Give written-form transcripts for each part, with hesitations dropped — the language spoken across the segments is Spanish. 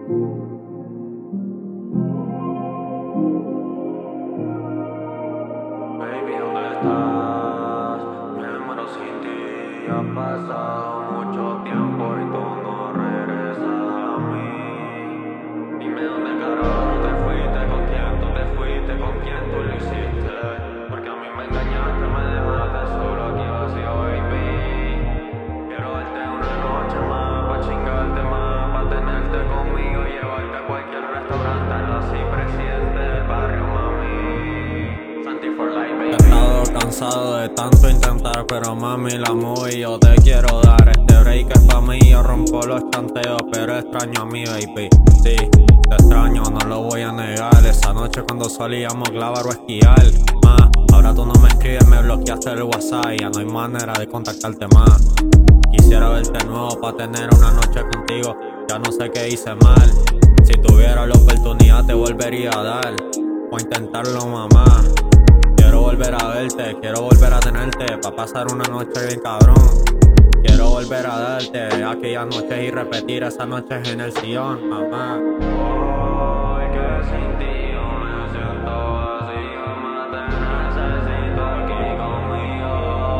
Baby, ¿dónde estás? Me muero sin ti. Ha pasado mucho tiempo y tú no regresas a mí. Dime dónde carajo te fuiste, con quién tú te fuiste, con quién tú lo hiciste. Porque a mí me engañaste, me dejaste solo aquí vacío, baby. Quiero darte una noche más, pa' chingarte más, pa' tenerte conmigo y llevarte a cualquier restaurante en la presidente del barrio, mami. Santi for life, baby. He estado cansado de tanto intentar, pero mami la movie yo te quiero dar. Este break es pa' mí, yo rompo los chanteos, pero extraño a mi baby. Sí, te extraño, no lo voy a negar. Esa noche cuando solíamos clavar o esquiar. Ahora tú no me escribes, me bloqueaste el WhatsApp y ya no hay manera de contactarte más. Quisiera verte de nuevo pa' tener una noche contigo, ya no sé qué hice mal. Si tuviera la oportunidad te volvería a dar, o a intentarlo, mamá. Quiero volver a verte, quiero volver a tenerte, pa' pasar una noche bien cabrón. Quiero volver a darte aquellas noches y repetir esas noches en el sillón, mamá. Hoy que sin ti yo me siento vacío, más te necesito aquí conmigo.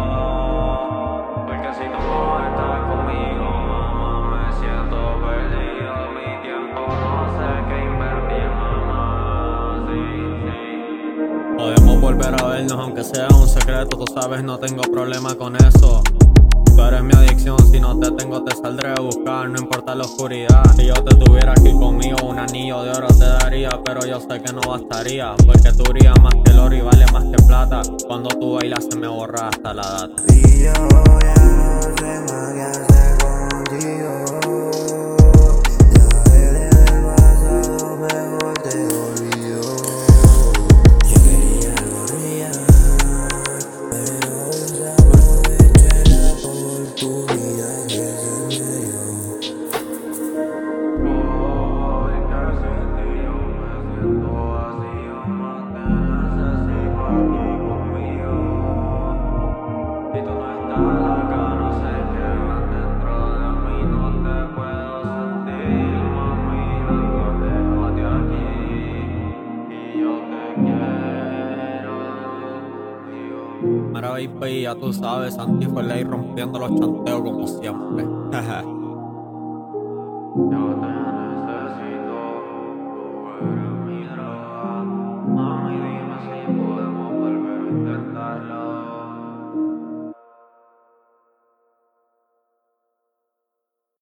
Porque si tú no estás conmigo, mamá, me siento perdido. Mi tiempo no sé qué invertir, mamá. Sí, sí. Podemos volver a vernos aunque sea un secreto, tú sabes, no tengo problema con eso. Tú eres mi adicción, si no te tengo te saldré a buscar, no importa la oscuridad. Si yo te tuviera aquí conmigo, un anillo de oro te daría, pero yo sé que no bastaría, porque tú brillas más que el oro y vale más que plata. Cuando tú bailas se me borra hasta la data. Y yo ya no sé más qué hacer contigo. Ya eres del pasado, mejor te olvido. Yo quería algo real, pero desaproveché la oportunidad que se me dio. Hoy que sin ti yo me siento vacío, más te necesito aquí conmigo. Si tú no estás acá, no sé qué va dentro de mí, no te puedo sentir, mami, vengo lejos de aquí y yo te quiero conmigo. Mira, baby, ya tú sabes, Santi fue ley rompiendo los chanteos como siempre. Yo te